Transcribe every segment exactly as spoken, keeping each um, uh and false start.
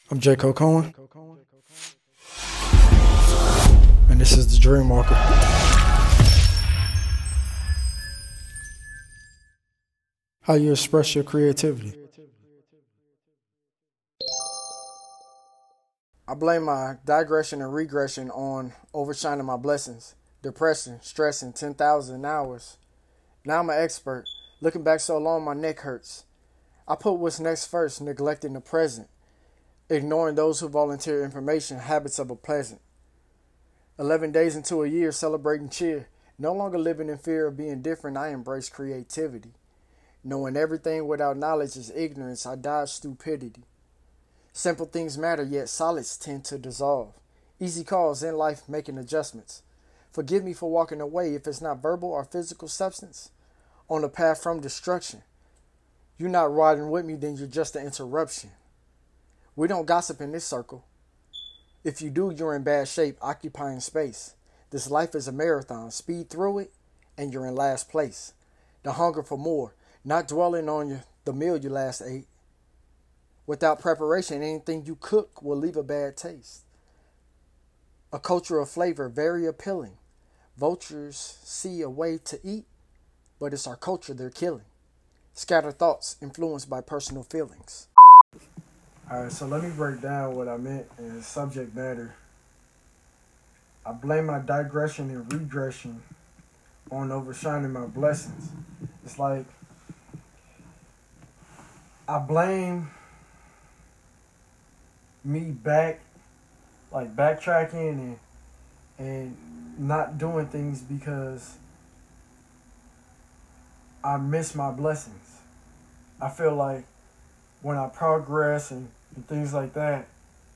I'm J. Cole Cohen, and this is the Dream Walker. How you express your creativity. I blame my digression and regression on overshining my blessings, depression, stressing ten thousand hours. Now I'm an expert. Looking back so long, my neck hurts. I put what's next first, neglecting the present, ignoring those who volunteer information, habits of a pleasant. Eleven days into a year, celebrating cheer. No longer living in fear of being different, I embrace creativity. Knowing everything without knowledge is ignorance, I dodge stupidity. Simple things matter, yet solids tend to dissolve. Easy calls in life making adjustments. Forgive me for walking away if it's not verbal or physical substance. On the path from destruction. You're not riding with me, then you're just an interruption. We don't gossip in this circle. If you do, you're in bad shape, occupying space. This life is a marathon. Speed through it, and you're in last place. The hunger for more, not dwelling on your, the meal you last ate. Without preparation, anything you cook will leave a bad taste. A culture of flavor, very appealing. Vultures see a way to eat, but it's our culture they're killing. Scattered thoughts influenced by personal feelings. Alright, so let me break down what I meant in subject matter. I blame my digression and regression on overshining my blessings. It's like I blame me back, like backtracking and and not doing things because I miss my blessings. I feel like when I progress and, and things like that,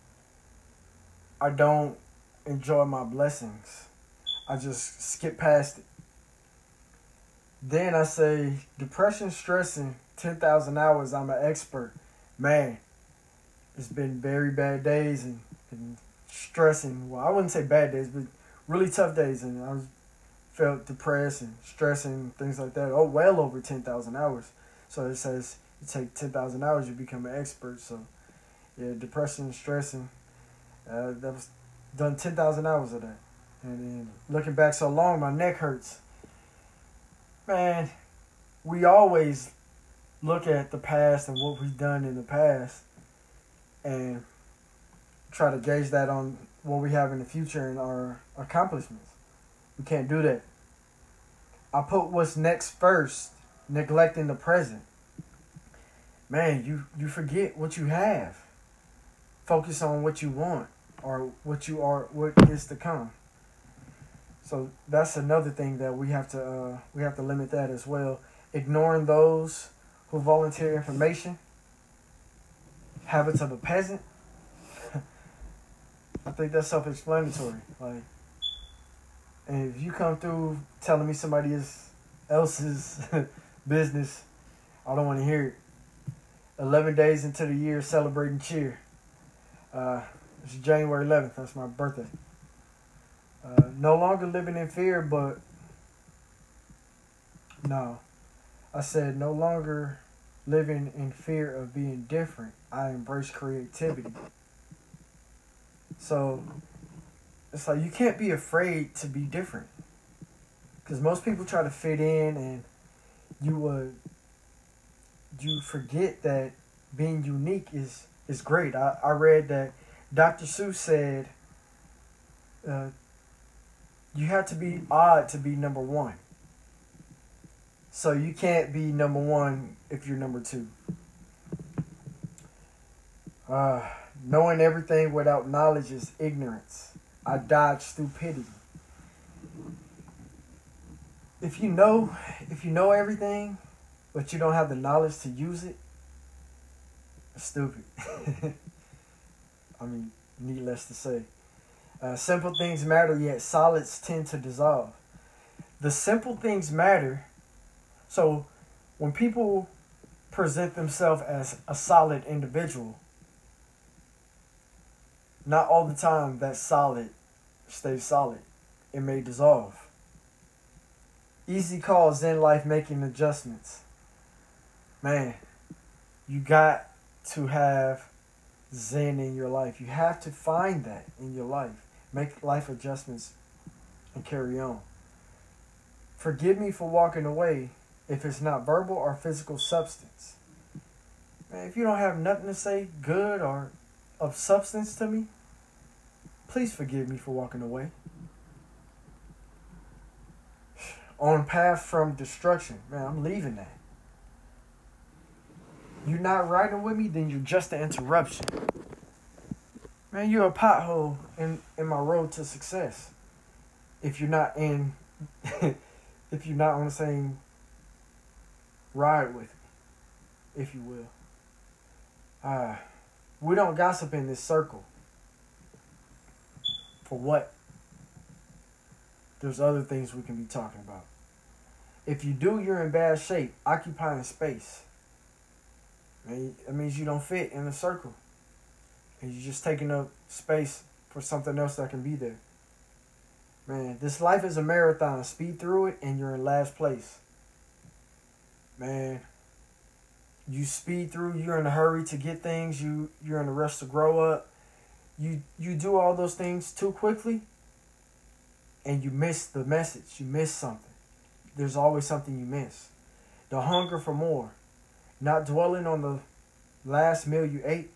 I don't enjoy my blessings. I just skip past it. Then I say, depression, stressing, ten thousand hours, I'm an expert. Man, it's been very bad days and, and stressing. Well, I wouldn't say bad days, but really tough days. And I was, felt depressed and stressing, things like that. Oh, well over ten thousand hours. So it says you take ten thousand hours, you become an expert. So, yeah, depression, stressing, uh, that was done ten thousand hours of that. And then looking back so long, my neck hurts. Man, we always look at the past and what we've done in the past and try to gauge that on what we have in the future and our accomplishments. We can't do that. I put what's next first, neglecting the present. Man, you, you forget what you have. Focus on what you want or what you are, what is to come. So that's another thing that we have to uh, we have to limit that as well. Ignoring those who volunteer information. Habits of a peasant. I think that's self-explanatory. Like, and if you come through telling me somebody else's business, I don't want to hear it. Eleven days into the year, celebrating cheer. Uh, it's January eleventh. That's my birthday. Uh, no longer living in fear, but no. I said no longer living in fear of being different. I embrace creativity. So it's like you can't be afraid to be different. Because most people try to fit in and you uh, you forget that being unique is, is great. I, I read that Doctor Seuss said uh, you have to be odd to be number one. So you can't be number one if you're number two. Uh, knowing everything without knowledge is ignorance. I dodge stupidity. If you know, if you know everything, but you don't have the knowledge to use it, it's stupid. I mean, needless to say. Uh, simple things matter, yet solids tend to dissolve. The simple things matter. So when people present themselves as a solid individual, not all the time that solid stays solid. It may dissolve. Easy calls in life making adjustments. Man, you got to have zen in your life. You have to find that in your life. Make life adjustments and carry on. Forgive me for walking away if it's not verbal or physical substance. Man, if you don't have nothing to say good or of substance to me, please forgive me for walking away. On path from destruction, man, I'm leaving that. You're not riding with me, then you're just an interruption. Man, you're a pothole in, in my road to success. If you're not in, if you're not on the same ride with me, if you will. Uh, we don't gossip in this circle. For what? There's other things we can be talking about. If you do, you're in bad shape, occupying space. That means you don't fit in a circle. And you're just taking up space for something else that can be there. Man, this life is a marathon. Speed through it and you're in last place. Man, you speed through, you're in a hurry to get things. You, you're in a rush to grow up. You, you do all those things too quickly and you miss the message. You miss something. There's always something you miss. The hunger for more. Not dwelling on the last meal you ate.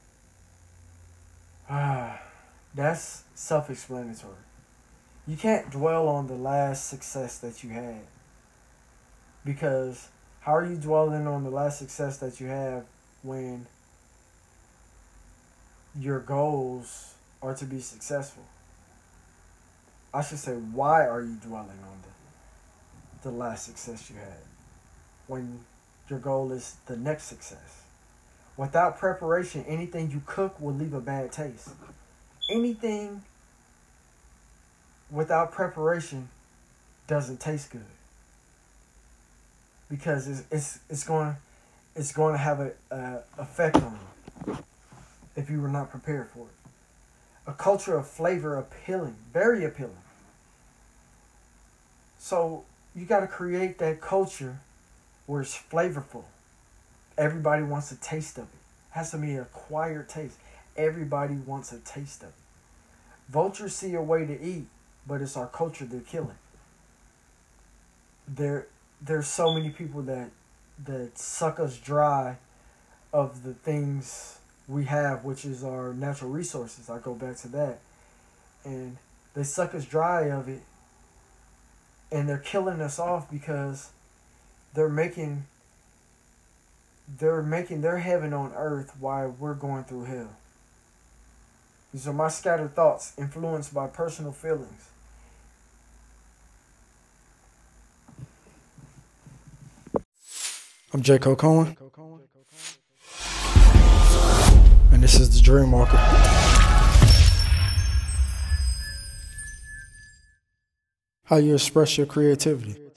Ah, that's self-explanatory. You can't dwell on the last success that you had. Because how are you dwelling on the last success that you have when your goals are to be successful? I should say, why are you dwelling on the, the last success you had when your goal is the next success? Without preparation, anything you cook will leave a bad taste. Anything without preparation doesn't taste good. Because it's it's it's going it's going to have a, a effect on you if you were not prepared for it. A culture of flavor appealing, very appealing. So you got to create that culture where it's flavorful. Everybody wants a taste of it. It has to be an acquired taste. Everybody wants a taste of it. Vultures see a way to eat, but it's our culture they're killing. There, there's so many people that that suck us dry of the things we have, which is our natural resources. I go back to that. And they suck us dry of it. And they're killing us off because they're making they're making their heaven on earth while we're going through hell. These are my scattered thoughts influenced by personal feelings. I'm J. Cole Cohen, and this is The Dream Walker. How you express your creativity.